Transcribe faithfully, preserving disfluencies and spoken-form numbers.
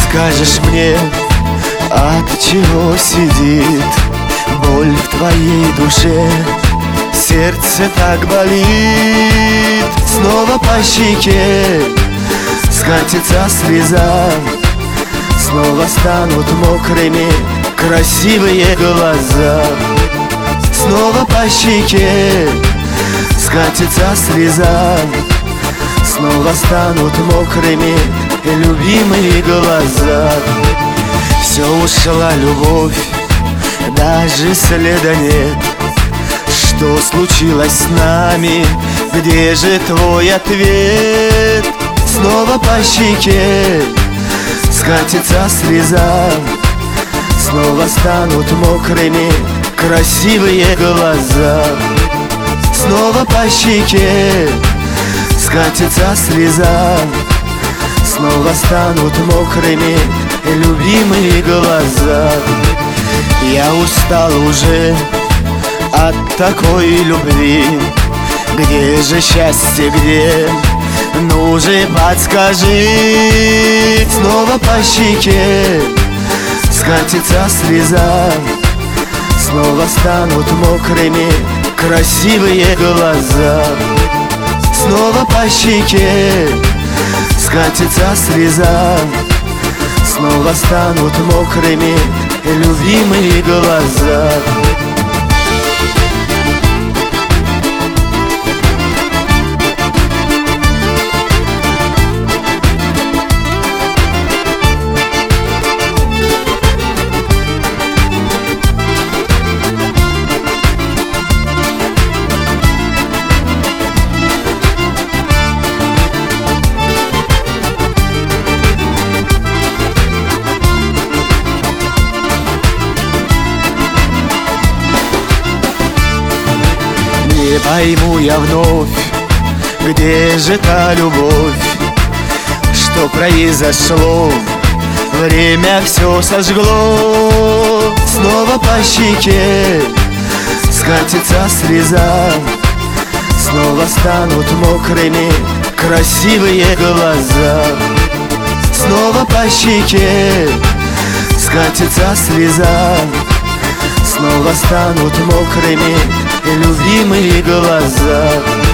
скажешь мне, от чего сидит боль в твоей душе? Сердце так болит, снова по щеке скатится слеза, снова станут мокрыми красивые глаза. Снова по щеке скатится слеза, снова станут мокрыми любимые глаза. Все ушла любовь, даже следа нет. Что случилось с нами? Где же твой ответ? Снова по щеке скатится слеза, снова станут мокрыми красивые глаза. Снова по щеке скатится слеза, снова станут мокрыми любимые глаза. Я устал уже от такой любви. Где же счастье, где? Ну же подскажи. Снова по щеке скатится слеза, снова станут мокрыми красивые глаза. Снова по щеке скатится слеза, снова станут мокрыми любимые глаза. Не пойму я вновь, где же та любовь? Что произошло? Время все сожгло. Снова по щеке скатится слеза, снова станут мокрыми красивые глаза. Снова по щеке скатится слеза, снова станут мокрыми любимые глаза.